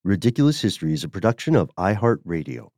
Ridiculous History is a production of iHeartRadio.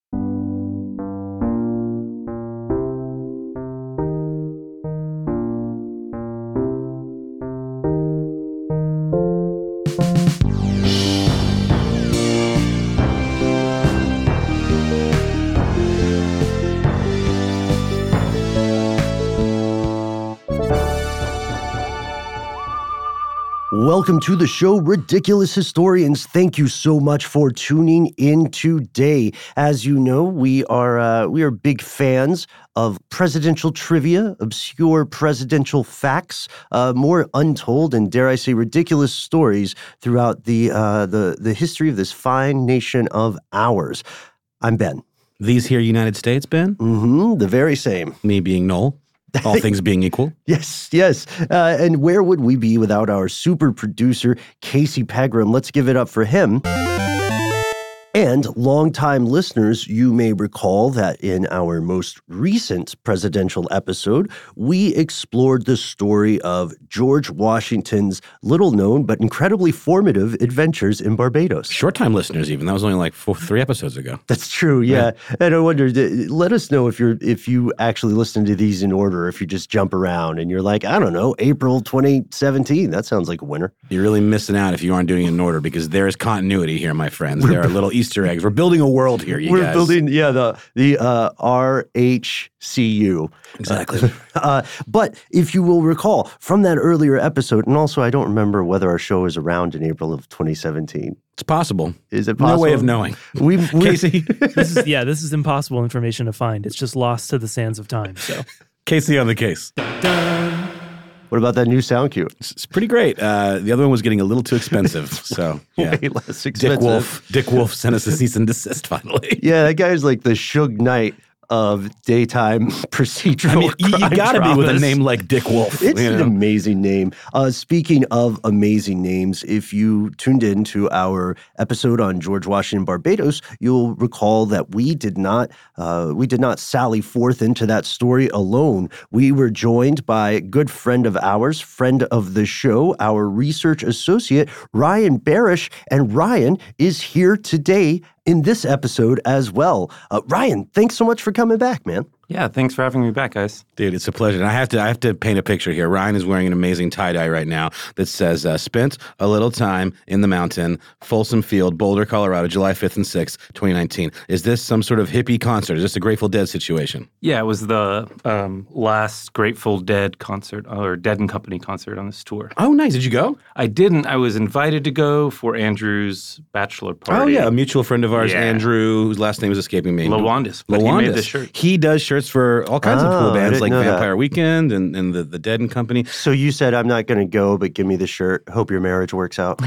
Welcome to the show, Ridiculous Historians. Thank you so much for tuning in today. As you know, we are big fans of presidential trivia, obscure presidential facts, more untold and, dare I say, ridiculous stories throughout the history of this fine nation of ours. I'm Ben. These here United States, Ben? Mm-hmm, the very same. Me being Noel. All things being equal. Yes. And where would we be without our super producer, Casey Pegram? Let's give it up for him. And longtime listeners, you may recall that in our most recent presidential episode, we explored the story of George Washington's little-known but incredibly formative adventures in Barbados. Short-time listeners, even. That was only like 3 episodes ago. That's true, yeah. And I wonder, let us know if you actually listen to these in order, if you just jump around and you're like, I don't know, April 2017. That sounds like a winner. You're really missing out if you aren't doing it in order, because there is continuity here, my friends. There are little Easter eggs. We're building a world here, you guys. We're building, the RHCU. Exactly. But if you will recall from that earlier episode, and also I don't remember whether our show is around in April of 2017. It's possible. Is it possible? No way of knowing. Casey? This is impossible information to find. It's just lost to the sands of time. So, Casey on the case. What about that new sound cue? It's pretty great. The other one was getting a little too expensive. So, yeah. Way less expensive. Dick Wolf sent us a cease and desist finally. Yeah, that guy's like the Suge Knight of daytime procedural you got to be with a name like Dick Wolf. It's an amazing name. Speaking of amazing names, if you tuned in to our episode on George Washington Barbados, you'll recall that we did not sally forth into that story alone. We were joined by a good friend of ours, friend of the show, our research associate, Ryan Barish, and Ryan is here today in this episode as well. Ryan, thanks so much for coming back, man. Yeah, thanks for having me back, guys. Dude, it's a pleasure. And I have to paint a picture here. Ryan is wearing an amazing tie-dye right now that says, spent a little time in the mountain, Folsom Field, Boulder, Colorado, July 5th and 6th, 2019. Is this some sort of hippie concert? Is this a Grateful Dead situation? Yeah, it was the last Grateful Dead concert, or Dead and Company concert on this tour. Oh, nice. Did you go? I didn't. I was invited to go for Andrew's bachelor party. Oh, yeah. A mutual friend of ours, Andrew, whose last name is escaping me. Lawandis. But he made the shirt. He does shirts for all kinds of cool bands like Vampire Weekend and the Dead and Company. So you said, I'm not going to go, but give me the shirt. Hope your marriage works out.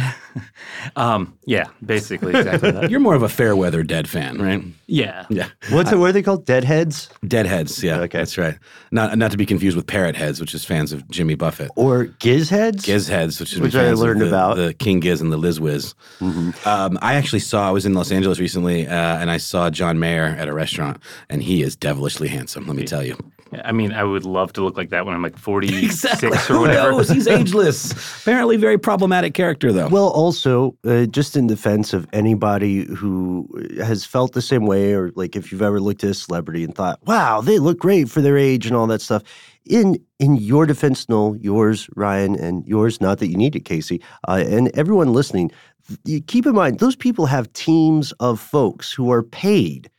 Yeah, basically exactly that. You're more of a fair weather Dead fan, right? Yeah. What are they called? Deadheads? Deadheads, yeah. Okay. That's right. Not to be confused with Parrot Heads, which is fans of Jimmy Buffett. Or Gizheads? Gizheads, which I learned about. The King Giz and the Liz Wiz. Mm-hmm. I was in Los Angeles recently, and I saw John Mayer at a restaurant, and he is devilishly handsome, let me tell you. I mean, I would love to look like that when I'm like 46 exactly. or whatever. Who knows? He's ageless. Apparently very problematic character, though. Well, also, just in defense of anybody who has felt the same way, or like if you've ever looked at a celebrity and thought, wow, they look great for their age and all that stuff. In your defense, Noel, yours, Ryan, and yours, not that you need it, Casey, and everyone listening, keep in mind, those people have teams of folks who are paid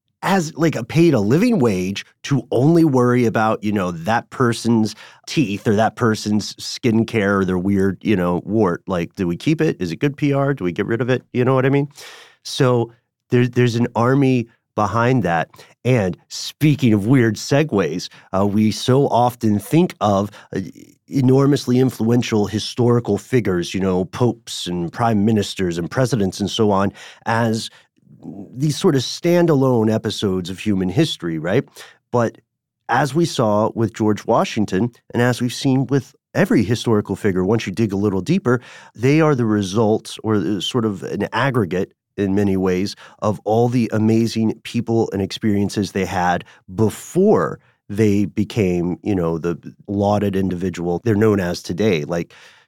paid a living wage to only worry about, that person's teeth or that person's skincare or their weird, wart. Like, do we keep it? Is it good PR? Do we get rid of it? You know what I mean? So there's an army behind that. And speaking of weird segues, we so often think of enormously influential historical figures, popes and prime ministers and presidents and so on, as these sort of standalone episodes of human history, right? But as we saw with George Washington, and as we've seen with every historical figure, once you dig a little deeper, they are the results, or sort of an aggregate in many ways, of all the amazing people and experiences they had before they became, the lauded individual they're known as today. Like,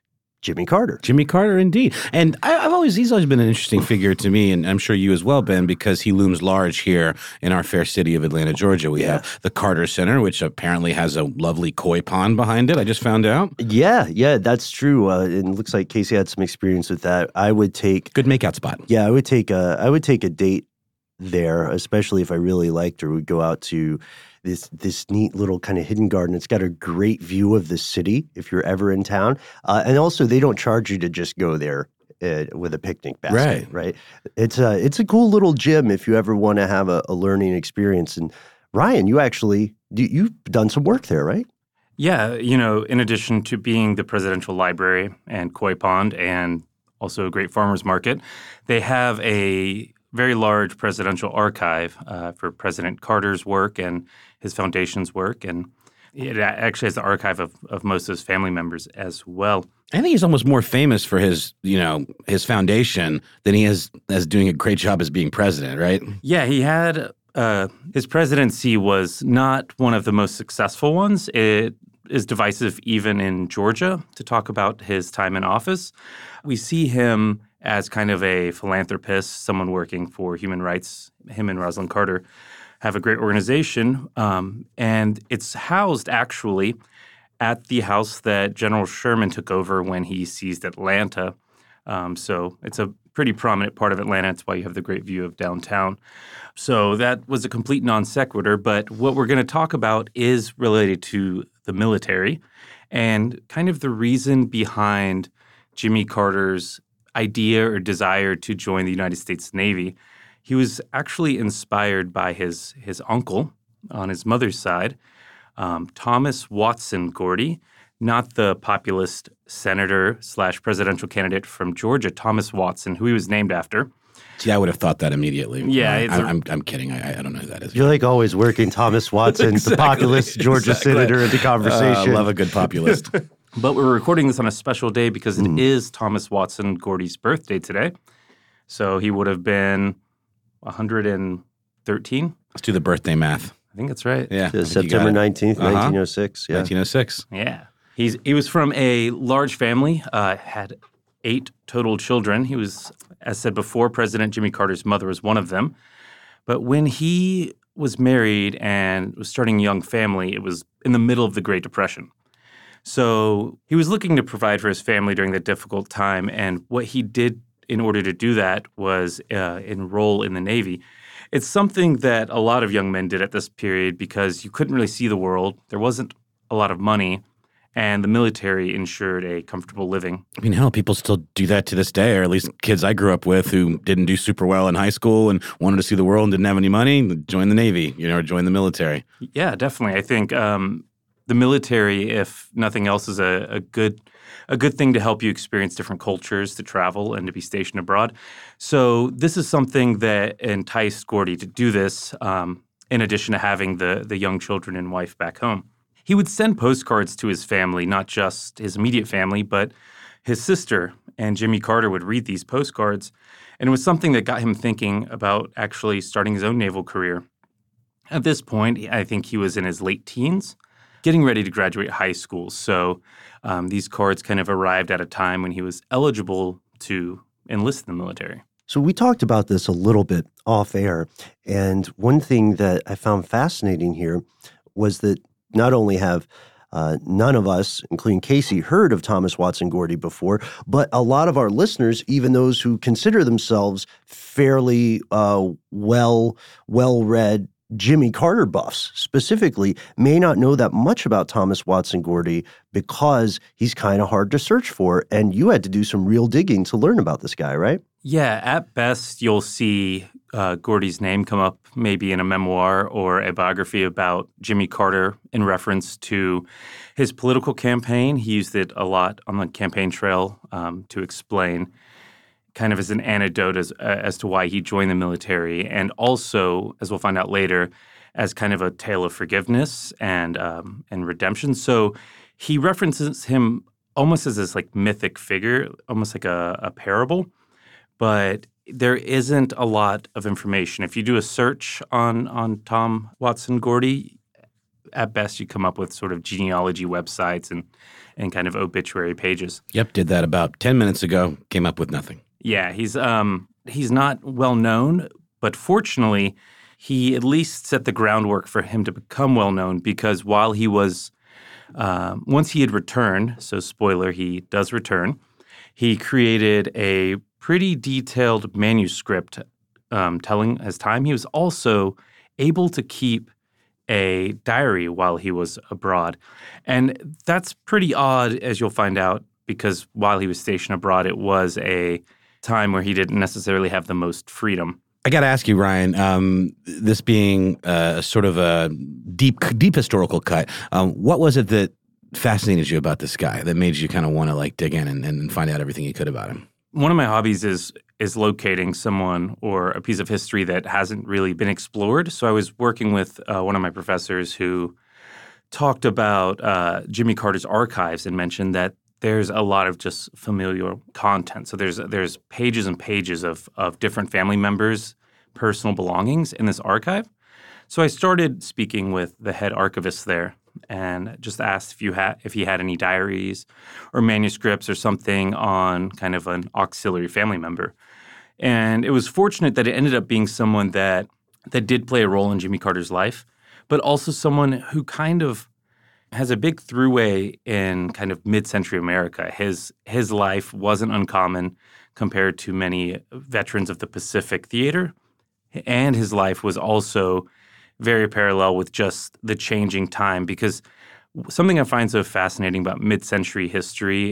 Jimmy Carter. Jimmy Carter, indeed. And he's always been an interesting figure to me, and I'm sure you as well, Ben, because he looms large here in our fair city of Atlanta, Georgia. We have the Carter Center, which apparently has a lovely koi pond behind it. I just found out. Yeah, that's true. It looks like Casey had some experience with that. I would take good makeout spot. Yeah, I would take a date there, especially if I really liked her. We'd go out to this neat little kind of hidden garden. It's got a great view of the city if you're ever in town. And also, they don't charge you to just go there with a picnic basket, right? It's a cool little gym if you ever want to have a learning experience. And Ryan, you've done some work there, right? Yeah, in addition to being the presidential library and koi pond and also a great farmer's market, they have a very large presidential archive for President Carter's work and his foundation's work. And it actually has the archive of most of his family members as well. I think he's almost more famous for his foundation than he is as doing a great job as being president, right? Yeah, he had his presidency was not one of the most successful ones. It is divisive even in Georgia to talk about his time in office. We see him as kind of a philanthropist, someone working for human rights. Him and Rosalynn Carter have a great organization, and it's housed actually at the house that General Sherman took over when he seized Atlanta. So it's a pretty prominent part of Atlanta. That's why you have the great view of downtown. So that was a complete non sequitur, but what we're going to talk about is related to the military and kind of the reason behind Jimmy Carter's idea or desire to join the United States Navy. He was actually inspired by his uncle on his mother's side, Thomas Watson Gordy, not the populist senator / presidential candidate from Georgia, Thomas Watson, who he was named after. See, I would have thought that immediately. Yeah. I'm kidding. I don't know who that is. You're like always working Thomas Watson, the populist Georgia senator, into conversation. I love a good populist. But we're recording this on a special day because it is Thomas Watson Gordy's birthday today. So he would have been 113. Let's do the birthday math. I think that's right. Yeah. September 19th, 1906. Yeah. 1906. Yeah. He was from a large family, had 8 total children. He was, as said before, President Jimmy Carter's mother was one of them. But when he was married and was starting a young family, it was in the middle of the Great Depression. So he was looking to provide for his family during that difficult time. And what he did in order to do that was enroll in the Navy. It's something that a lot of young men did at this period because you couldn't really see the world. There wasn't a lot of money, and the military ensured a comfortable living. I mean, hell, people still do that to this day, or at least kids I grew up with who didn't do super well in high school and wanted to see the world and didn't have any money, join the Navy, or join the military. Yeah, definitely. I think the military, if nothing else, is a good thing to help you experience different cultures, to travel and to be stationed abroad. So this is something that enticed Gordy to do this, in addition to having the young children and wife back home. He would send postcards to his family, not just his immediate family, but his sister, and Jimmy Carter would read these postcards. And it was something that got him thinking about actually starting his own naval career. At this point, I think he was in his late teens, getting ready to graduate high school. So these cards kind of arrived at a time when he was eligible to enlist in the military. So we talked about this a little bit off air, and one thing that I found fascinating here was that not only have none of us, including Casey, heard of Thomas Watson Gordy before, but a lot of our listeners, even those who consider themselves fairly well-read Jimmy Carter buffs specifically, may not know that much about Thomas Watson Gordy because he's kind of hard to search for. And you had to do some real digging to learn about this guy, right? Yeah, at best, you'll see Gordy's name come up maybe in a memoir or a biography about Jimmy Carter in reference to his political campaign. He used it a lot on the campaign trail to explain kind of as an anecdote as to why he joined the military, and also, as we'll find out later, as kind of a tale of forgiveness and redemption. So he references him almost as this like mythic figure, almost like a parable, but there isn't a lot of information. If you do a search on Tom Watson Gordy, at best you come up with sort of genealogy websites and kind of obituary pages. Yep, did that about 10 minutes ago, came up with nothing. Yeah, he's not well known, but fortunately, he at least set the groundwork for him to become well known because while he was, once he had returned, so spoiler, he does return, he created a pretty detailed manuscript telling his time. He was also able to keep a diary while he was abroad. And that's pretty odd, as you'll find out, because while he was stationed abroad, it was a time where he didn't necessarily have the most freedom. I got to ask you, Ryan, this being sort of a deep historical cut, what was it that fascinated you about this guy that made you kind of want to like dig in and find out everything you could about him? One of my hobbies is locating someone or a piece of history that hasn't really been explored. So I was working with one of my professors who talked about Jimmy Carter's archives and mentioned that there's a lot of just familial content. So there's pages and pages of different family members' personal belongings in this archive. So I started speaking with the head archivist there and just asked if he had any diaries or manuscripts or something on kind of an auxiliary family member. And it was fortunate that it ended up being someone that did play a role in Jimmy Carter's life, but also someone who kind of has a big throughway in kind of mid-century America. His life wasn't uncommon compared to many veterans of the Pacific Theater, and his life was also very parallel with just the changing time, because something I find so fascinating about mid-century history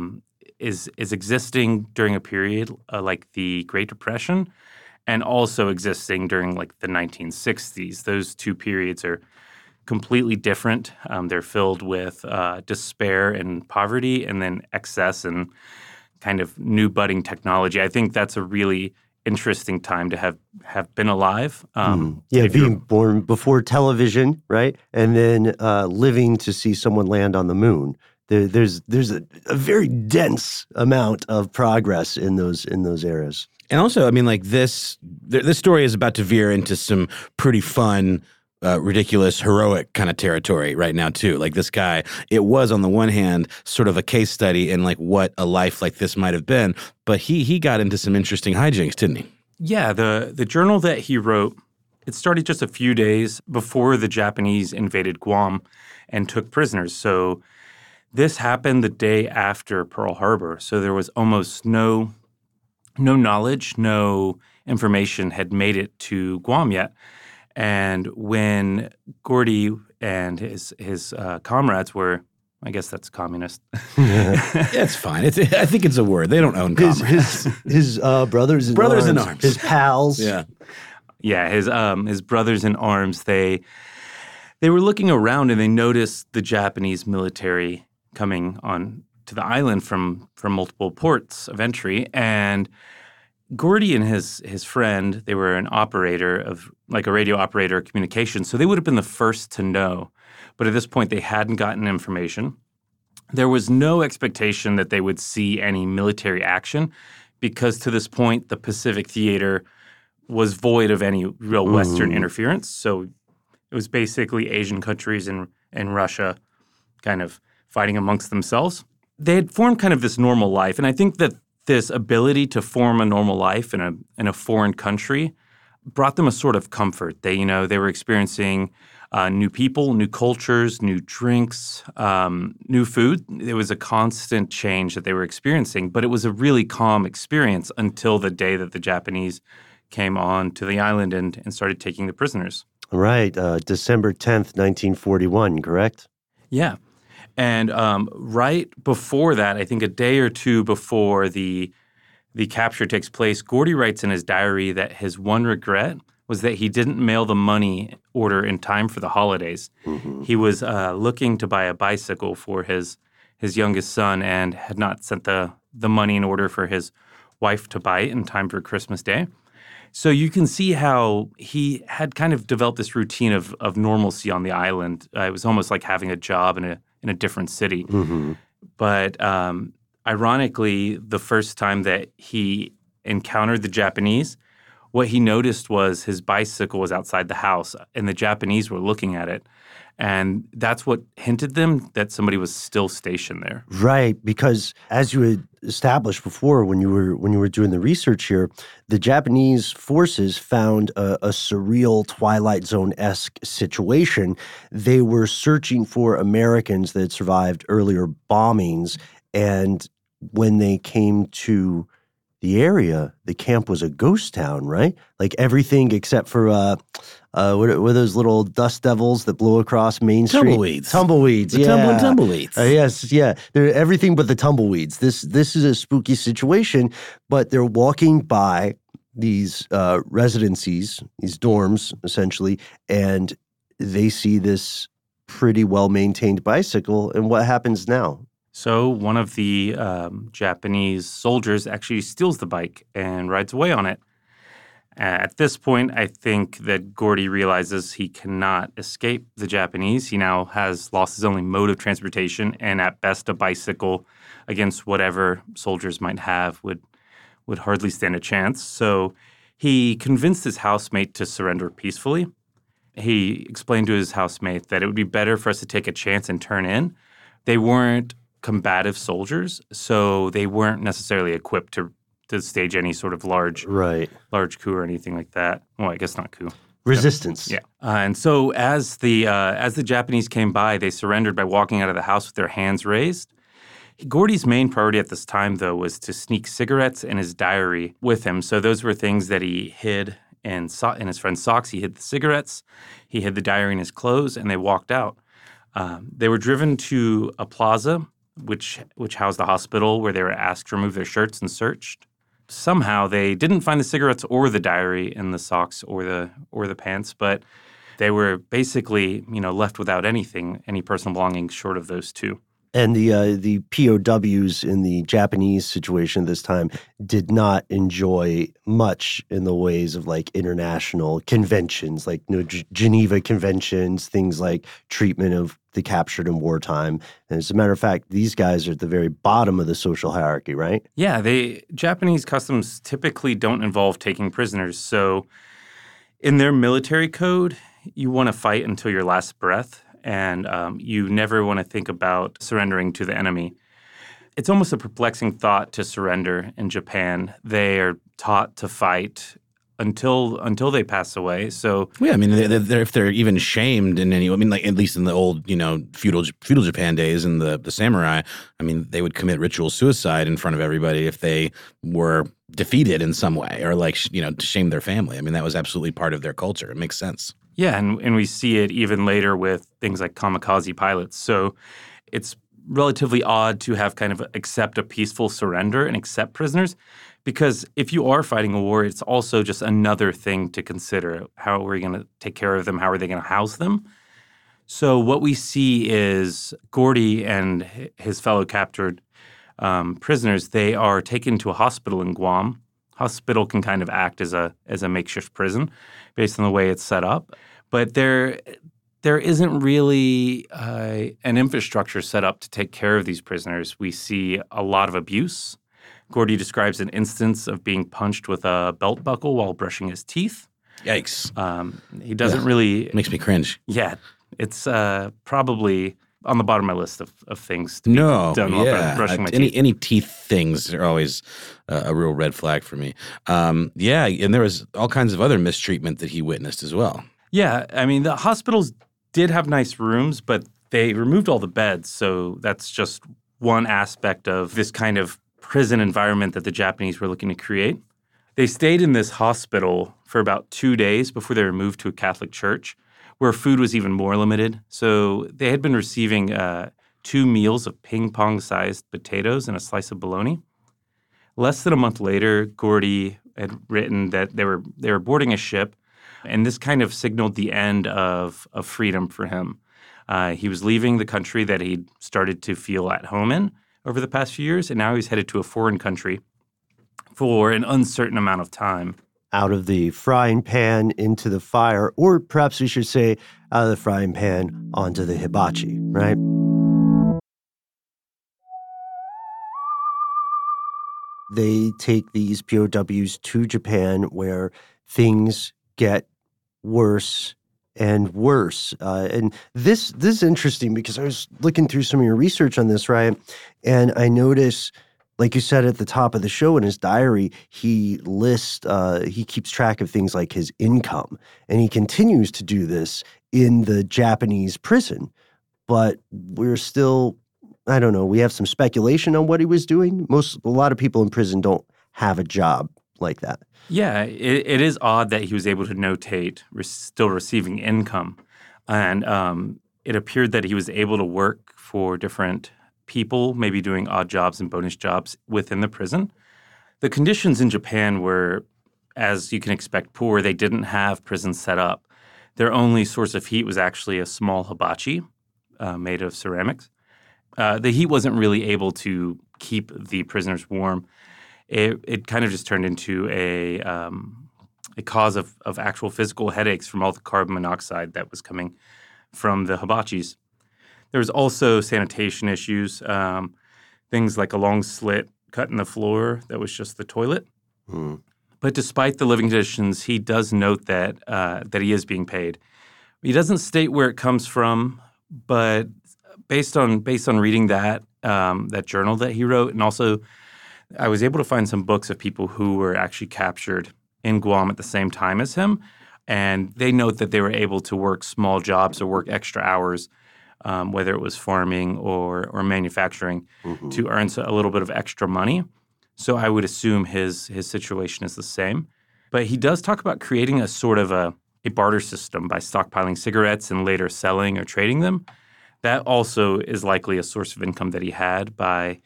is existing during a period like the Great Depression and also existing during like the 1960s. Those two periods are completely different. They're filled with despair and poverty and then excess and kind of new budding technology. I think that's a really interesting time to have been alive. Being born before television, right? And then living to see someone land on the moon. There's a very dense amount of progress in those eras. And also, I mean, like this story is about to veer into some pretty fun, ridiculous, heroic kind of territory right now too. Like this guy, it was on the one hand sort of a case study in like what a life like this might have been, but he got into some interesting hijinks, didn't he? Yeah, the journal that he wrote, it started just a few days before the Japanese invaded Guam and took prisoners. So this happened the day after Pearl Harbor. So there was almost no knowledge, no information had made it to Guam yet. And when Gordy and his comrades were, I guess that's communist. Yeah, it's fine. I think it's a word. They don't own comrades. His brothers in arms. His pals. Yeah, his brothers in arms. They were looking around and they noticed the Japanese military coming on to the island from multiple ports of entry. And Gordy and his friend, they were an operator of like a radio operator of communications, so they would have been the first to know. But at this point, they hadn't gotten information. There was no expectation that they would see any military action because to this point, the Pacific Theater was void of any real Western interference. So it was basically Asian countries and Russia kind of fighting amongst themselves. They had formed kind of this normal life, and I think that this ability to form a normal life in a foreign country brought them a sort of comfort. They were experiencing new people, new cultures, new drinks, new food. It was a constant change that they were experiencing, but it was a really calm experience until the day that the Japanese came on to the island and started taking the prisoners. Right, December 10th, 1941, correct? Yeah. And right before that, I think a day or two before the capture takes place, Gordy writes in his diary that his one regret was that he didn't mail the money order in time for the holidays. Mm-hmm. He was looking to buy a bicycle for his youngest son and had not sent the money in order for his wife to buy it in time for Christmas Day. So you can see how he had kind of developed this routine of normalcy on the island. It was almost like having a job in a different city. Mm-hmm. But ironically, the first time that he encountered the Japanese, what he noticed was his bicycle was outside the house, and the Japanese were looking at it. And that's what hinted them that somebody was still stationed there. Right, because as you had established before when you were doing the research here, the Japanese forces found a surreal Twilight Zone-esque situation. They were searching for Americans that had survived earlier bombings, and when they came to the area, the camp was a ghost town, right? Like everything except for what are those little dust devils that blow across Main Street? Tumbleweeds. Tumbleweeds, The yeah. tumbling tumbleweeds. Yes, yeah. They're everything but the tumbleweeds. This is a spooky situation, but they're walking by these residencies, these dorms, essentially, and they see this pretty well-maintained bicycle, and what happens now? So one of the Japanese soldiers actually steals the bike and rides away on it. At this point, I think that Gordy realizes he cannot escape the Japanese. He now has lost his only mode of transportation, and at best, a bicycle against whatever soldiers might have would hardly stand a chance. So he convinced his housemate to surrender peacefully. He explained to his housemate that it would be better for us to take a chance and turn in. They weren't combative soldiers, so they weren't necessarily equipped to stage any sort of large coup or anything like that. Well, I guess not coup. Resistance. Yeah. And so as the Japanese came by, they surrendered by walking out of the house with their hands raised. Gordy's main priority at this time, though, was to sneak cigarettes and his diary with him. So those were things that he hid in his friend's socks. He hid the cigarettes, he hid the diary in his clothes, and they walked out. They were driven to a plaza, which housed the hospital, where they were asked to remove their shirts and searched. Somehow they didn't find the cigarettes or the diary in the socks or the pants, but they were basically, left without anything, any personal belongings short of those two. And the POWs in the Japanese situation this time did not enjoy much in the ways of like international conventions, like Geneva Conventions, things like treatment of the captured in wartime. And as a matter of fact, these guys are at the very bottom of the social hierarchy, right? Yeah, Japanese customs typically don't involve taking prisoners. So in their military code, you want to fight until your last breath. And you never want to think about surrendering to the enemy. It's almost a perplexing thought to surrender in Japan. They are taught to fight until they pass away. So yeah, I mean, if they're even shamed in any, I mean, like at least in the old, feudal Japan days and the samurai, I mean, they would commit ritual suicide in front of everybody if they were defeated in some way, or like to shame their family. I mean, that was absolutely part of their culture. It makes sense. Yeah, and we see it even later with things like kamikaze pilots. So it's relatively odd to have kind of accept a peaceful surrender and accept prisoners, because if you are fighting a war, it's also just another thing to consider. How are we going to take care of them? How are they going to house them? So what we see is Gordy and his fellow captured prisoners, they are taken to a hospital in Guam. Hospital can kind of act as a makeshift prison based on the way it's set up. But there isn't really an infrastructure set up to take care of these prisoners. We see a lot of abuse. Gordy describes an instance of being punched with a belt buckle while brushing his teeth. Yikes. He doesn't really... It makes me cringe. Yeah. It's probably on the bottom of my list of things to be done while brushing my teeth. Any teeth things are always a real red flag for me. And there was all kinds of other mistreatment that he witnessed as well. Yeah, I mean, the hospitals did have nice rooms, but they removed all the beds, so that's just one aspect of this kind of prison environment that the Japanese were looking to create. They stayed in this hospital for about 2 days before they were moved to a Catholic church, where food was even more limited. So they had been receiving 2 meals of ping-pong-sized potatoes and a slice of bologna. Less than a month later, Gordy had written that they were boarding a ship, and this kind of signaled the end of freedom for him. He was leaving the country that he'd started to feel at home in over the past few years, and now he's headed to a foreign country for an uncertain amount of time. Out of the frying pan into the fire, or perhaps we should say out of the frying pan onto the hibachi, right? They take these POWs to Japan where things get worse and worse. And this is interesting because I was looking through some of your research on this, Ryan, and I noticed, like you said at the top of the show, in his diary, he keeps track of things like his income, and he continues to do this in the Japanese prison. But we're still, I don't know, we have some speculation on what he was doing. A lot of people in prison don't have a job like that. Yeah, it is odd that he was able to notate still receiving income. And it appeared that he was able to work for different people, maybe doing odd jobs and bonus jobs within the prison. The conditions in Japan were, as you can expect, poor. They didn't have prisons set up. Their only source of heat was actually a small hibachi made of ceramics. The heat wasn't really able to keep the prisoners warm. It kind of just turned into a cause of actual physical headaches from all the carbon monoxide that was coming from the hibachis. There was also sanitation issues, things like a long slit cut in the floor that was just the toilet. Mm. But despite the living conditions, he does note that he is being paid. He doesn't state where it comes from, but based on reading that journal that he wrote, and also I was able to find some books of people who were actually captured in Guam at the same time as him, and they note that they were able to work small jobs or work extra hours, whether it was farming or manufacturing, to earn a little bit of extra money. So I would assume his situation is the same. But he does talk about creating a sort of a barter system by stockpiling cigarettes and later selling or trading them. That also is likely a source of income that he had by,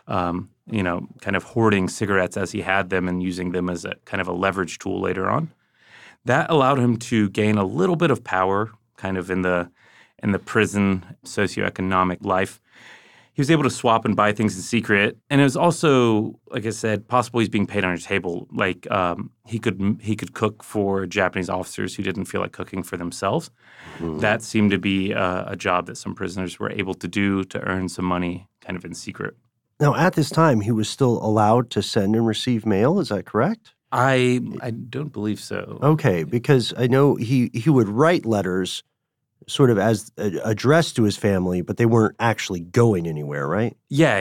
kind of hoarding cigarettes as he had them and using them as a kind of a leverage tool later on. That allowed him to gain a little bit of power kind of in the prison socioeconomic life. He was able to swap and buy things in secret. And it was also, like I said, possible he's being paid on a table. Like he could cook for Japanese officers who didn't feel like cooking for themselves. Mm-hmm. That seemed to be a job that some prisoners were able to do to earn some money kind of in secret. Now, at this time, he was still allowed to send and receive mail. Is that correct? I don't believe so. Okay, because I know he would write letters sort of as addressed to his family, but they weren't actually going anywhere, right? Yeah,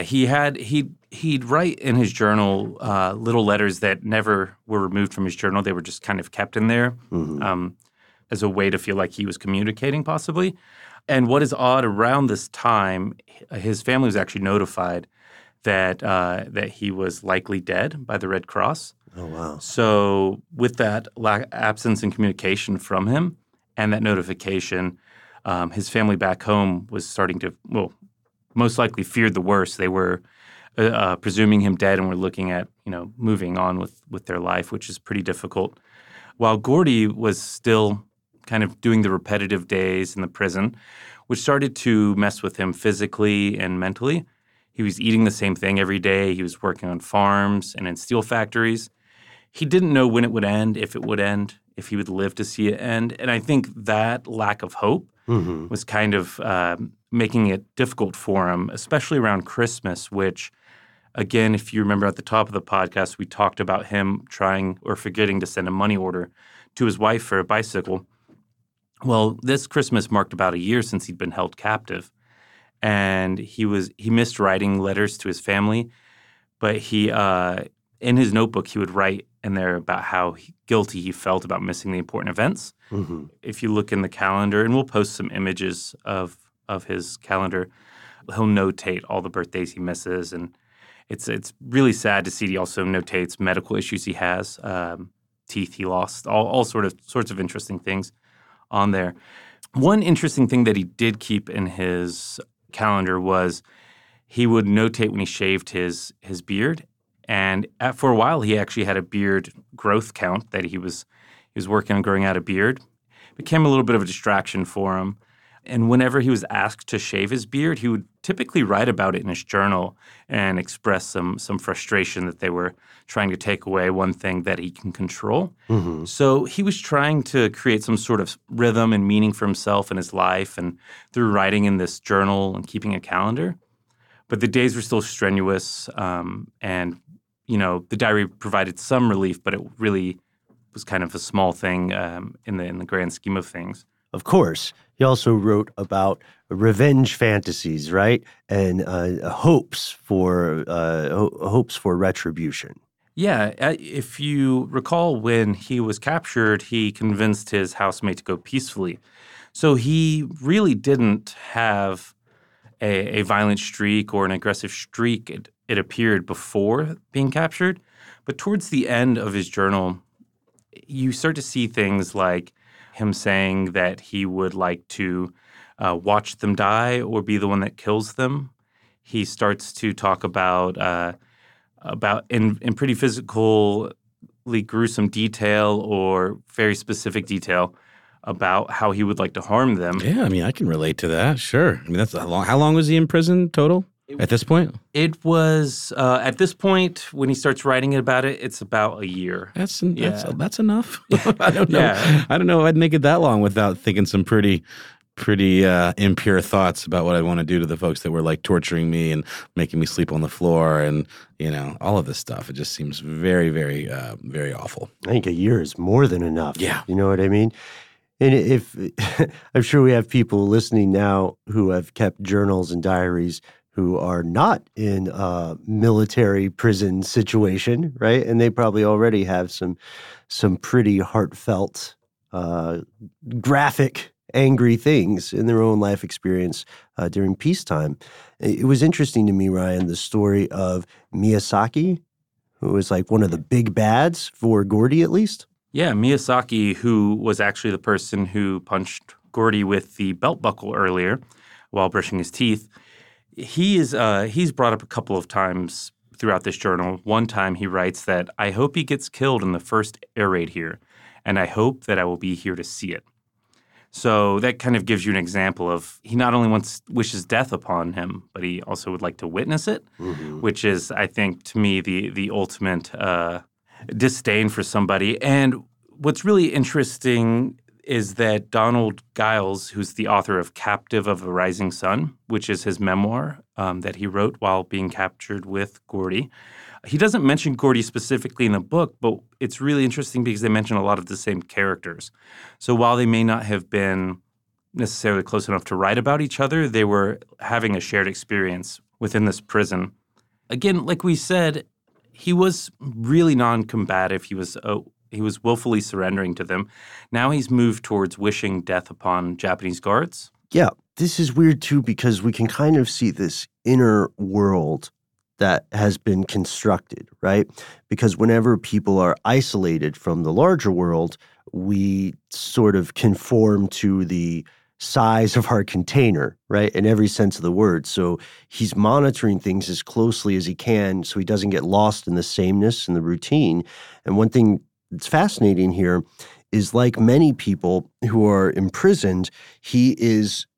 he'd write in his journal little letters that never were removed from his journal. They were just kind of kept in there as a way to feel like he was communicating, possibly. And what is odd, around this time, his family was actually notified that he was likely dead by the Red Cross. Oh, wow. So with that absence in communication from him and that notification, his family back home was starting to, most likely feared the worst. They were presuming him dead and were looking at, moving on with their life, which is pretty difficult. While Gordy was still kind of doing the repetitive days in the prison, which started to mess with him physically and mentally. He was eating the same thing every day. He was working on farms and in steel factories. He didn't know when it would end, if it would end, if he would live to see it end. And I think that lack of hope was kind of making it difficult for him, especially around Christmas, which, again, if you remember at the top of the podcast, we talked about him trying or forgetting to send a money order to his wife for a bicycle. Well, this Christmas marked about a year since he'd been held captive. And he missed writing letters to his family, but in his notebook, he would write in there about how guilty he felt about missing the important events. Mm-hmm. If you look in the calendar, and we'll post some images of his calendar, he'll notate all the birthdays he misses, and it's really sad to see. He also notates medical issues he has, teeth he lost, all sorts of interesting things on there. One interesting thing that he did keep in his calendar was he would notate when he shaved his beard. And for a while, he actually had a beard growth count that he was working on growing out a beard. It became a little bit of a distraction for him. And whenever he was asked to shave his beard, he would typically write about it in his journal and express some frustration that they were trying to take away one thing that he can control. Mm-hmm. So he was trying to create some sort of rhythm and meaning for himself and his life, and through writing in this journal and keeping a calendar. But the days were still strenuous, and the diary provided some relief, but it really was kind of a small thing in the grand scheme of things. of course, he also wrote about revenge fantasies, right? And hopes for retribution. Yeah, if you recall, when he was captured, he convinced his housemate to go peacefully. So he really didn't have a violent streak or an aggressive streak, it appeared, before being captured. But towards the end of his journal, you start to see things like him saying that he would like to watch them die or be the one that kills them. He starts to talk about in pretty physically gruesome detail or very specific detail about how he would like to harm them. Yeah, I mean, I can relate to that. Sure. I mean, that's how long was he in prison total at this point? It was at this point when he starts writing about it, it's about a year. That's enough. I don't know. Yeah. I don't know if I'd make it that long without thinking some pretty impure thoughts about what I want to do to the folks that were like torturing me and making me sleep on the floor and, all of this stuff. It just seems very, very, very awful. I think a year is more than enough. Yeah. You know what I mean? And if I'm sure we have people listening now who have kept journals and diaries who are not in a military prison situation, right? And they probably already have some pretty heartfelt, graphic, angry things in their own life experience during peacetime. It was interesting to me, Ryan, the story of Miyazaki, who was like one of the big bads for Gordy, at least. Yeah, Miyazaki, who was actually the person who punched Gordy with the belt buckle earlier while brushing his teeth. He's brought up a couple of times throughout this journal. One time he writes that, "I hope he gets killed in the first air raid here, and I hope that I will be here to see it." So that kind of gives you an example of he not only wishes death upon him, but he also would like to witness it, which is, I think, to me, the ultimate disdain for somebody. And what's really interesting is that Donald Giles, who's the author of Captive of a Rising Sun, which is his memoir that he wrote while being captured with Gordy, he doesn't mention Gordy specifically in the book, but it's really interesting because they mention a lot of the same characters. So while they may not have been necessarily close enough to write about each other, they were having a shared experience within this prison. Again, like we said, he was really non-combative. He was willfully surrendering to them. Now he's moved towards wishing death upon Japanese guards. Yeah, this is weird too because we can kind of see this inner world that has been constructed, right? Because whenever people are isolated from the larger world, we sort of conform to the size of our container, right? In every sense of the word. So he's monitoring things as closely as he can so he doesn't get lost in the sameness and the routine. And one thing that's fascinating here is, like many people who are imprisoned, he is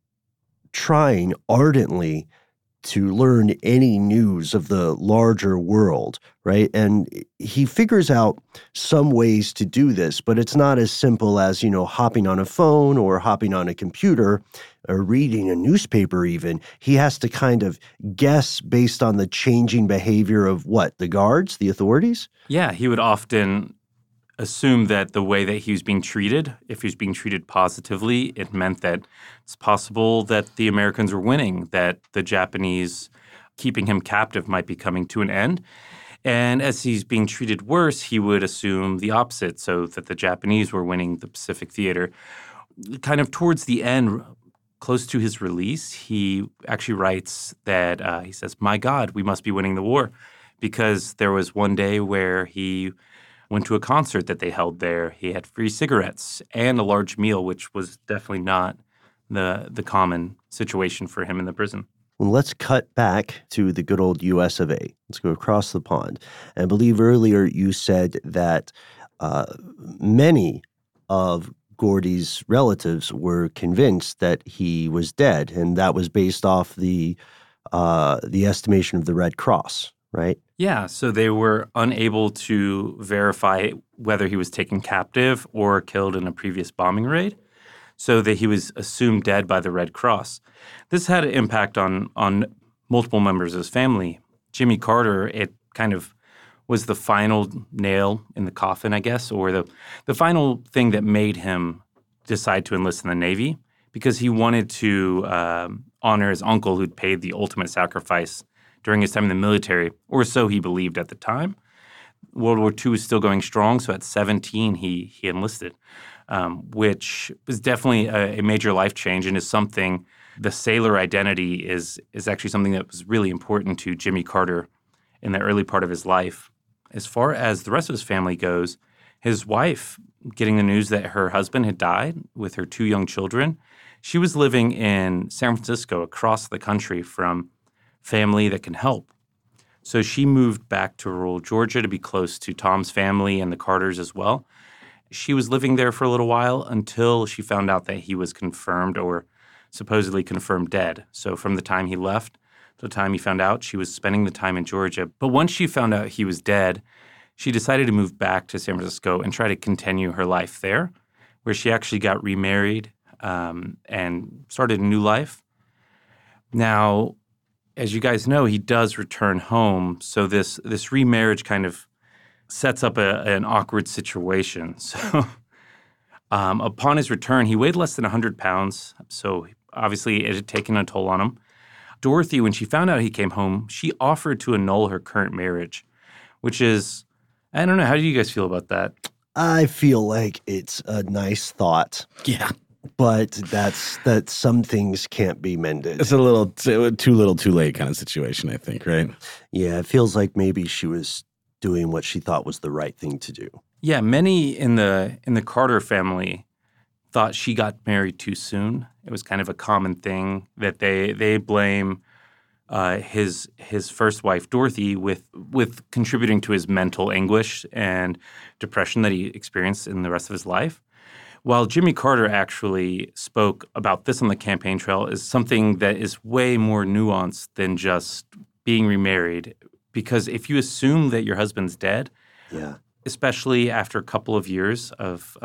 trying ardently to learn any news of the larger world, right? And he figures out some ways to do this, but it's not as simple as, hopping on a phone or hopping on a computer or reading a newspaper even. He has to kind of guess based on the changing behavior of the guards, the authorities? Yeah, he would often assume that the way that he was being treated, if he was being treated positively, it meant that it's possible that the Americans were winning, that the Japanese keeping him captive might be coming to an end. And as he's being treated worse, he would assume the opposite, so that the Japanese were winning the Pacific Theater. Kind of towards the end, close to his release, he actually writes that, he says, "My God, we must be winning the war," because there was one day where he went to a concert that they held there. He had free cigarettes and a large meal, which was definitely not the common situation for him in the prison. Well, let's cut back to the good old US of A. Let's go across the pond. And I believe earlier you said that many of Gordy's relatives were convinced that he was dead, and that was based off the estimation of the Red Cross, right? Yeah, so they were unable to verify whether he was taken captive or killed in a previous bombing raid, so that he was assumed dead by the Red Cross. This had an impact on multiple members of his family. Jimmy Carter, it kind of was the final nail in the coffin, I guess, or the final thing that made him decide to enlist in the Navy because he wanted to honor his uncle who'd paid the ultimate sacrifice during his time in the military, or so he believed at the time. World War II was still going strong, so at 17 he enlisted, which was definitely a major life change and is something. The sailor identity is actually something that was really important to Jimmy Carter in the early part of his life. As far as the rest of his family goes, his wife, getting the news that her husband had died with her 2 young children, she was living in San Francisco across the country from family that can help. So she moved back to rural Georgia to be close to Tom's family and the Carters as well. She was living there for a little while until she found out that he was confirmed or supposedly confirmed dead. So from the time he left to the time he found out, she was spending the time in Georgia. But once she found out he was dead, she decided to move back to San Francisco and try to continue her life there, where she actually got remarried and started a new life. Now, as you guys know, he does return home. So this remarriage kind of sets up an awkward situation. So upon his return, he weighed less than 100 pounds. So obviously it had taken a toll on him. Dorothy, when she found out he came home, she offered to annul her current marriage, which is, I don't know, how do you guys feel about that? I feel like it's a nice thought. Yeah. But that some things can't be mended. It's a little too little, too late kind of situation, I think, right? Yeah, it feels like maybe she was doing what she thought was the right thing to do. Yeah, many in the Carter family thought she got married too soon. It was kind of a common thing that they blame his first wife Dorothy with contributing to his mental anguish and depression that he experienced in the rest of his life. While Jimmy Carter actually spoke about this on the campaign trail as something that is way more nuanced than just being remarried. Because if you assume that your husband's dead, yeah, especially after a couple of years of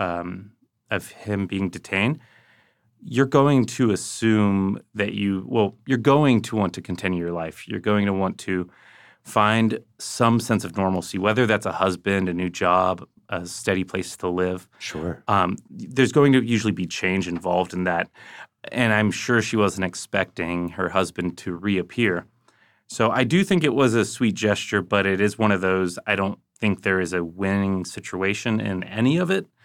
him being detained, you're going to assume that you're going to want to continue your life. You're going to want to find some sense of normalcy, whether that's a husband, a new job, a steady place to live. Sure. There's going to usually be change involved in that. And I'm sure she wasn't expecting her husband to reappear. So I do think it was a sweet gesture, but it is one of those, I don't think there is a winning situation in any of it,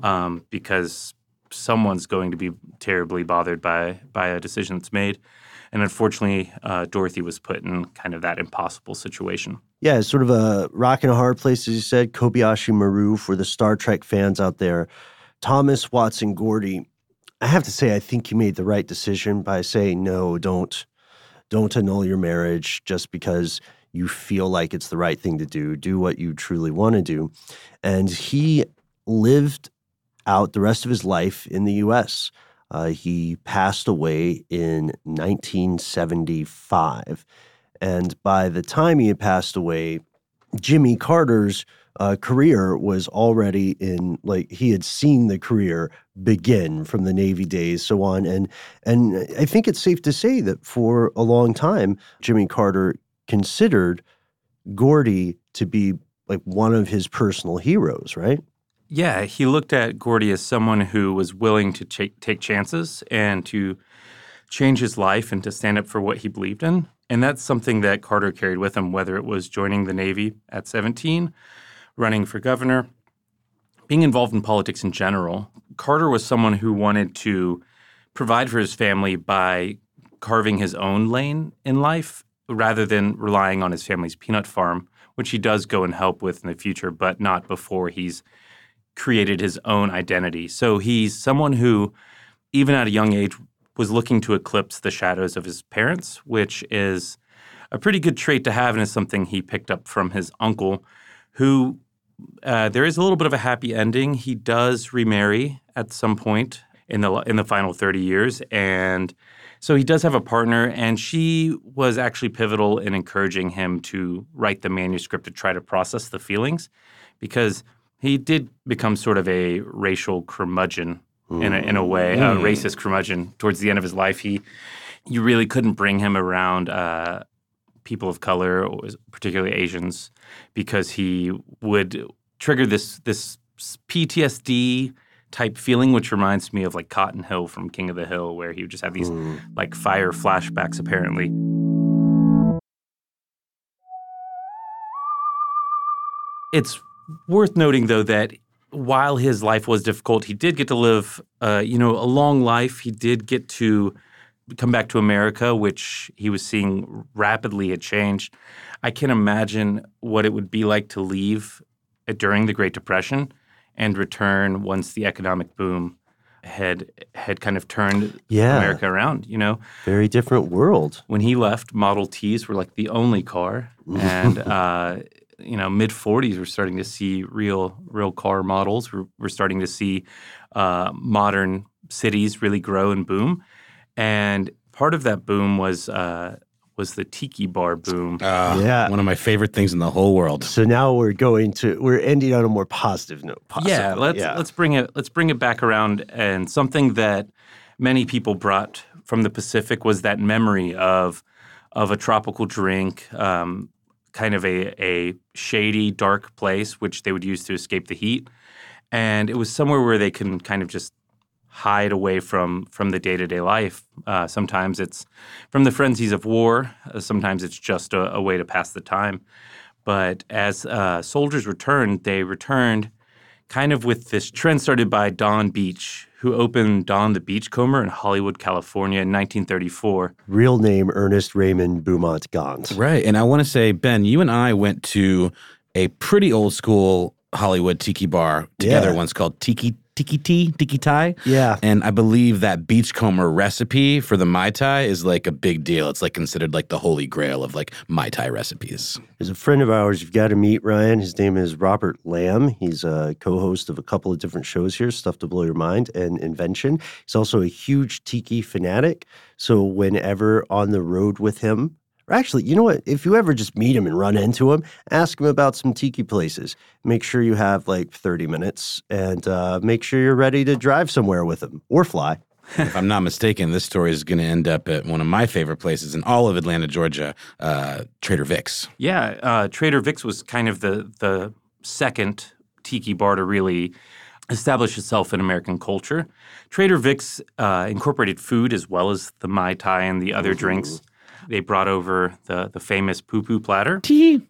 because someone's going to be terribly bothered by a decision that's made. And unfortunately, Dorothy was put in kind of that impossible situation. Yeah, it's sort of a rock and a hard place, as you said. Kobayashi Maru for the Star Trek fans out there. Thomas Watson Gordy, I have to say, I think he made the right decision by saying, no, don't annul your marriage just because you feel like it's the right thing to do. Do what you truly want to do. And he lived out the rest of his life in the U.S. He passed away in 1975. And by the time he had passed away, Jimmy Carter's career was already in, like, he had seen the career begin from the Navy days, so on. And I think it's safe to say that for a long time, Jimmy Carter considered Gordy to be like one of his personal heroes, right? Yeah, he looked at Gordy as someone who was willing to take chances and to change his life and to stand up for what he believed in. And that's something that Carter carried with him, whether it was joining the Navy at 17, running for governor, being involved in politics in general. Carter was someone who wanted to provide for his family by carving his own lane in life rather than relying on his family's peanut farm, which he does go and help with in the future, but not before he's created his own identity. So he's someone who, even at a young age, was looking to eclipse the shadows of his parents, which is a pretty good trait to have and is something he picked up from his uncle, who there is a little bit of a happy ending. He does remarry at some point in the final 30 years, and so he does have a partner, and she was actually pivotal in encouraging him to write the manuscript to try to process the feelings, because he did become sort of a racial curmudgeon in a way, a racist curmudgeon towards the end of his life. You really couldn't bring him around people of color, or particularly Asians, because he would trigger this PTSD type feeling, which reminds me of like Cotton Hill from King of the Hill, where he would just have these like fire flashbacks apparently. It's worth noting, though, that while his life was difficult, he did get to live, a long life. He did get to come back to America, which he was seeing rapidly had changed. I can imagine what it would be like to leave during the Great Depression and return once the economic boom had kind of turned America around, Very different world. When he left, Model Ts were like the only car. And, mid-40s, we're starting to see real car models. We're starting to see modern cities really grow and boom. And part of that boom was the tiki bar boom. One of my favorite things in the whole world. So now we're ending on a more positive note. Possibly. Let's bring it back around. And something that many people brought from the Pacific was that memory of a tropical drink, kind of a shady, dark place which they would use to escape the heat. And it was somewhere where they can kind of just hide away from the day-to-day life. Sometimes it's from the frenzies of war. Sometimes it's just a way to pass the time. But as soldiers returned, they returned kind of with this trend started by Don Beach, who opened Don the Beachcomber in Hollywood, California in 1934. Real name, Ernest Raymond Beaumont Gaunt. Right. And I want to say, Ben, you and I went to a pretty old school Hollywood tiki bar together once called Tiki Tai. Yeah. And I believe that beachcomber recipe for the Mai Tai is like a big deal. It's like considered like the holy grail of like Mai Tai recipes. There's a friend of ours you've got to meet, Ryan. His name is Robert Lamb. He's a co-host of a couple of different shows here, Stuff to Blow Your Mind and Invention. He's also a huge tiki fanatic. So whenever on the road with him, or actually, you know what? If you ever just meet him and run into him, ask him about some tiki places. Make sure you have like 30 minutes and make sure you're ready to drive somewhere with him or fly. If I'm not mistaken, this story is going to end up at one of my favorite places in all of Atlanta, Georgia, Trader Vic's. Yeah, Trader Vic's was kind of the second tiki bar to really establish itself in American culture. Trader Vic's incorporated food as well as the Mai Tai and the other drinks. They brought over the famous poo-poo platter.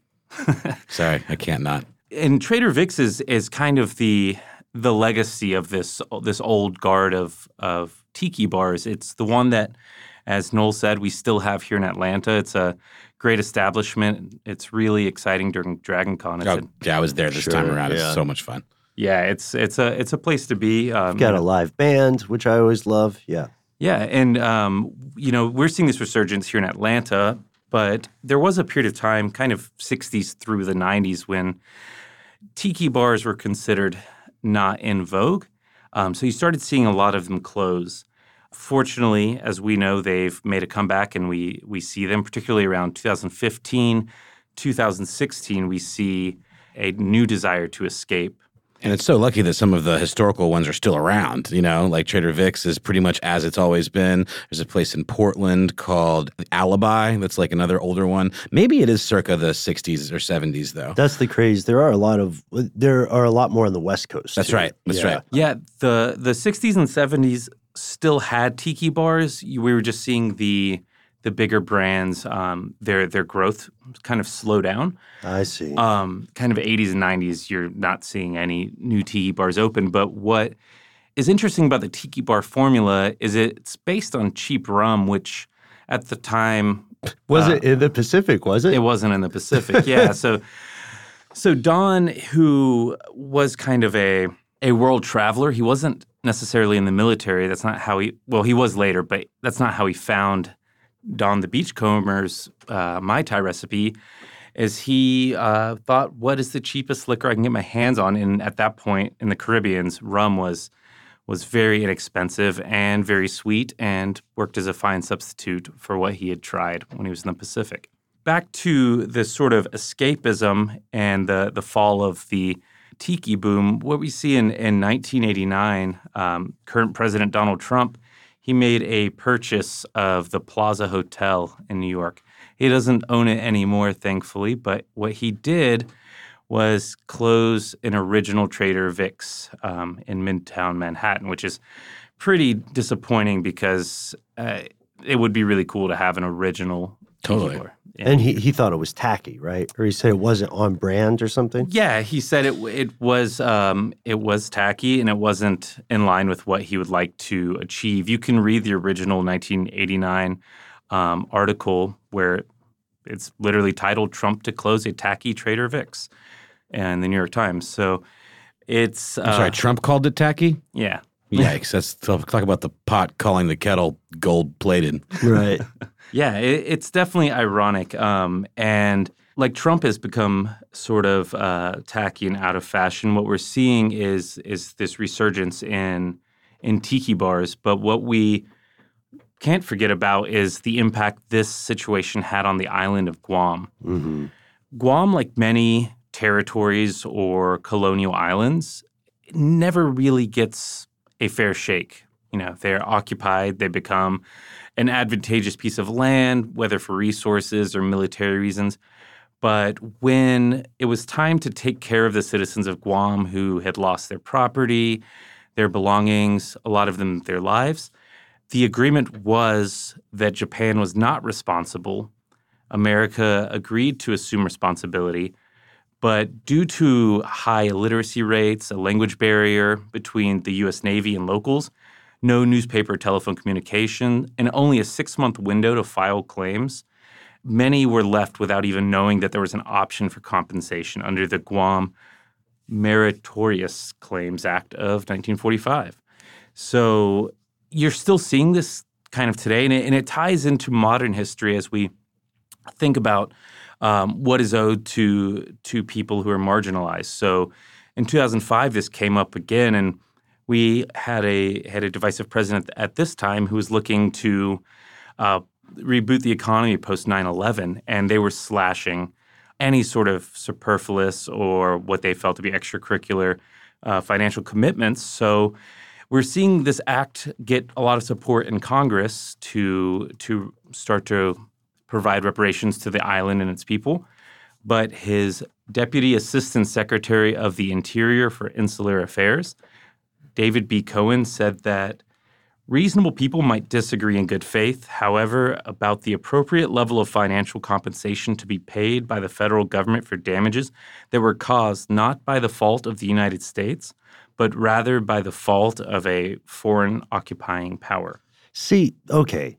Sorry, I can't not. And Trader Vic's is kind of the legacy of this old guard of tiki bars. It's the one that, as Noel said, we still have here in Atlanta. It's a great establishment. It's really exciting during Dragon Con. I was there this time around. It's so much fun. Yeah, it's a place to be. You've got a live band, which I always love. Yeah. Yeah, and we're seeing this resurgence here in Atlanta, but there was a period of time, kind of 60s through the 90s, when tiki bars were considered not in vogue. So you started seeing a lot of them close. Fortunately, as we know, they've made a comeback, and we see them, particularly around 2015, 2016, we see a new desire to escape. And it's so lucky that some of the historical ones are still around, like Trader Vic's is pretty much as it's always been. There's a place in Portland called Alibi that's like another older one. Maybe it is circa the 60s or 70s, though. That's the craze. There are a lot more on the West Coast. That's right. That's right. Yeah, the 60s and 70s still had tiki bars. We were just seeing the bigger brands, their growth kind of slow down. I see. Kind of 80s and 90s, you're not seeing any new tiki bars open. But what is interesting about the tiki bar formula is it's based on cheap rum, which at the time was it in the Pacific? Was it? It wasn't in the Pacific. Yeah. So Don, who was kind of a world traveler, he wasn't necessarily in the military. That's not how he was later, but that's not how he found Don the Beachcomber's Mai Tai recipe. Is he thought, what is the cheapest liquor I can get my hands on? And at that point in the Caribbeans, rum was very inexpensive and very sweet and worked as a fine substitute for what he had tried when he was in the Pacific. Back to this sort of escapism and the fall of the tiki boom, what we see in 1989, current President Donald Trump, he made a purchase of the Plaza Hotel in New York. He doesn't own it anymore, thankfully, but what he did was close an original Trader Vic's in Midtown Manhattan, which is pretty disappointing because it would be really cool to have an original Totally. bar. And he thought it was tacky, right? Or he said it wasn't on brand or something? Yeah, he said it was tacky and it wasn't in line with what he would like to achieve. You can read the original 1989 article where it's literally titled "Trump to Close a Tacky Trader Vic's" in the New York Times. So it's I'm sorry, Trump called it tacky? yeah. Yikes. That's talk about the pot calling the kettle gold-plated. Right. Yeah, it's definitely ironic. And like Trump has become sort of tacky and out of fashion. What we're seeing is this resurgence in tiki bars. But what we can't forget about is the impact this situation had on the island of Guam. Mm-hmm. Guam, like many territories or colonial islands, never really gets a fair shake. You know, they're occupied, they become an advantageous piece of land, whether for resources or military reasons. But when it was time to take care of the citizens of Guam who had lost their property, their belongings, a lot of them their lives, the agreement was that Japan was not responsible. America agreed to assume responsibility. But due to high illiteracy rates, a language barrier between the U.S. Navy and locals, no newspaper or telephone communication, and only a 6-month window to file claims, many were left without even knowing that there was an option for compensation under the Guam Meritorious Claims Act of 1945. So you're still seeing this kind of today, and it ties into modern history as we think about what is owed to people who are marginalized. So in 2005, this came up again, and we had a divisive president at this time who was looking to reboot the economy post 9/11, and they were slashing any sort of superfluous or what they felt to be extracurricular financial commitments. So we're seeing this act get a lot of support in Congress to start to provide reparations to the island and its people. But his Deputy Assistant Secretary of the Interior for Insular Affairs, David B. Cohen, said that reasonable people might disagree in good faith, however, about the appropriate level of financial compensation to be paid by the federal government for damages that were caused not by the fault of the United States, but rather by the fault of a foreign occupying power. See, okay,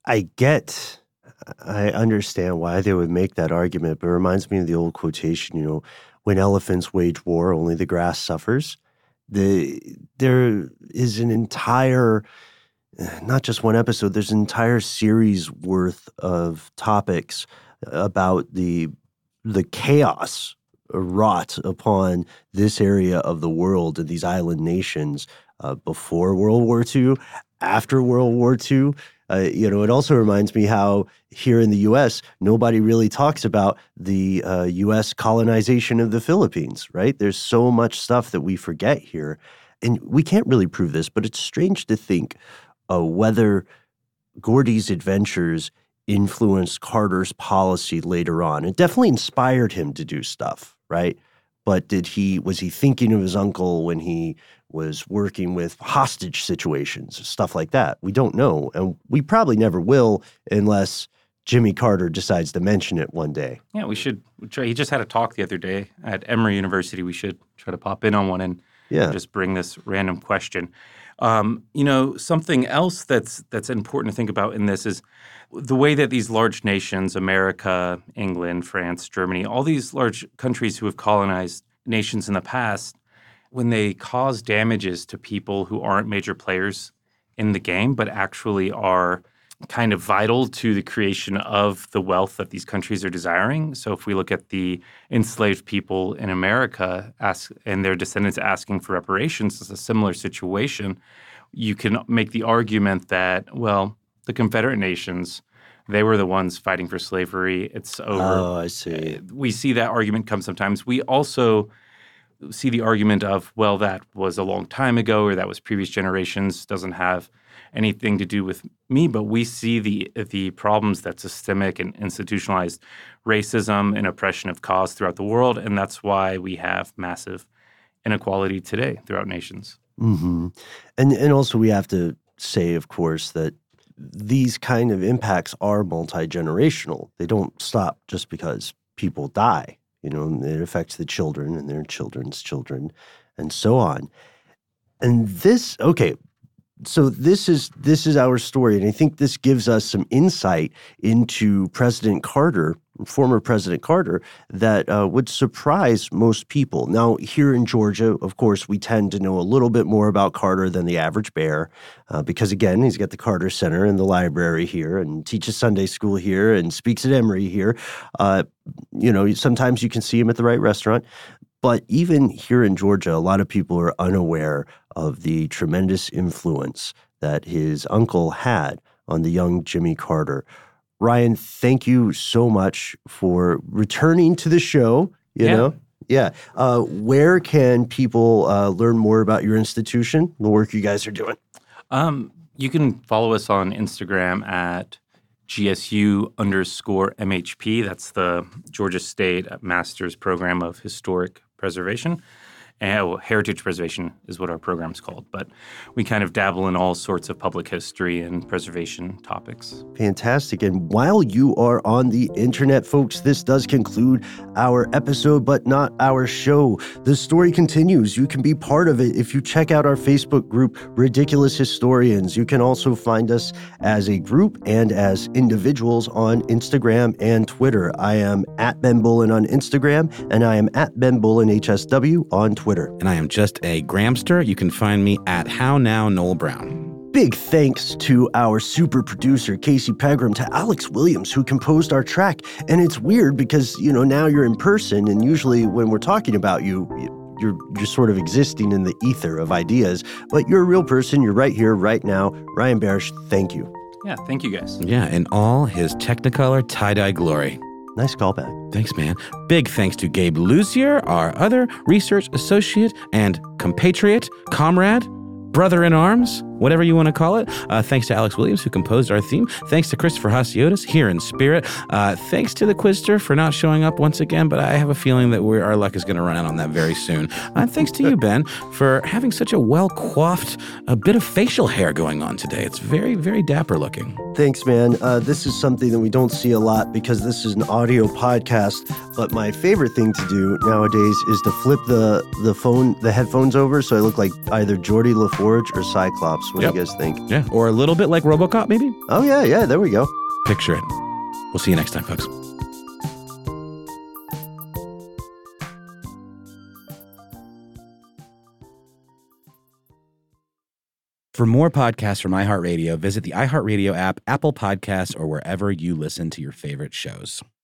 I understand why they would make that argument, but it reminds me of the old quotation, when elephants wage war, only the grass suffers. There is an entire, not just one episode, there's an entire series worth of topics about the chaos wrought upon this area of the world and these island nations before World War II, after World War II. It also reminds me how here in the U.S., nobody really talks about the U.S. colonization of the Philippines, right? There's so much stuff that we forget here. And we can't really prove this, but it's strange to think whether Gordy's adventures influenced Carter's policy later on. It definitely inspired him to do stuff, right? But was he thinking of his uncle when he was working with hostage situations, stuff like that? We don't know, and we probably never will unless Jimmy Carter decides to mention it one day. Yeah, we should try. He just had a talk the other day at Emory University. We should try to pop in on one and just bring this random question. Something else that's important to think about in this is the way that these large nations, America, England, France, Germany, all these large countries who have colonized nations in the past, when they cause damages to people who aren't major players in the game, but actually are kind of vital to the creation of the wealth that these countries are desiring. So if we look at the enslaved people in America and their descendants asking for reparations, it's a similar situation. You can make the argument that, well, the Confederate nations, they were the ones fighting for slavery. It's over. Oh, I see. We see that argument come sometimes. We also see the argument of, well, that was a long time ago, or that was previous generations, doesn't have anything to do with me. But we see the problems that systemic and institutionalized racism and oppression have caused throughout the world, and that's why we have massive inequality today throughout nations. Mm-hmm. And also we have to say, of course, that these kind of impacts are multi-generational. They don't stop just because people die. You know, it affects the children and their children's children and so on. And this, okay, so this is our story, and I think this gives us some insight into President Carter, former President Carter, that would surprise most people. Now, here in Georgia, of course, we tend to know a little bit more about Carter than the average bear because, again, he's got the Carter Center and the library here and teaches Sunday school here and speaks at Emory here. Sometimes you can see him at the right restaurant. But even here in Georgia, a lot of people are unaware of the tremendous influence that his uncle had on the young Jimmy Carter. Ryan, thank you so much for returning to the show. Where can people learn more about your institution, the work you guys are doing? You can follow us on Instagram at GSU_MHP. That's the Georgia State Master's Program of Historic Preservation. Heritage preservation is what our program's called, but we kind of dabble in all sorts of public history and preservation topics. Fantastic. And while you are on the internet, folks, this does conclude our episode, but not our show. The story continues. You can be part of it if you check out our Facebook group, Ridiculous Historians. You can also find us as a group and as individuals on Instagram and Twitter. I am at Ben Bolin on Instagram, and I am at Ben Bolin HSW on Twitter. And I am just a Gramster. You can find me at How Now Noel Brown. Big thanks to our super producer, Casey Pegram, to Alex Williams, who composed our track. And it's weird because, now you're in person, and usually when we're talking about you, you're sort of existing in the ether of ideas. But you're a real person. You're right here, right now. Ryan Barish, thank you. Yeah, thank you guys. Yeah, in all his Technicolor tie-dye glory. Nice callback. Thanks, man. Big thanks to Gabe Lucier, our other research associate and compatriot, comrade, brother-in-arms, whatever you want to call it. Thanks to Alex Williams, who composed our theme. Thanks to Christopher Hasiotis, here in spirit. Thanks to the Quizster for not showing up once again, but I have a feeling that our luck is going to run out on that very soon. Thanks to you, Ben, for having such a well-coiffed bit of facial hair going on today. It's very, very dapper looking. Thanks, man. This is something that we don't see a lot because this is an audio podcast, but my favorite thing to do nowadays is to flip the headphones over so I look like either Geordie LaForge or Cyclops. What do you guys think? Yeah, or a little bit like RoboCop, maybe? Oh, yeah, there we go. Picture it. We'll see you next time, folks. For more podcasts from iHeartRadio, visit the iHeartRadio app, Apple Podcasts, or wherever you listen to your favorite shows.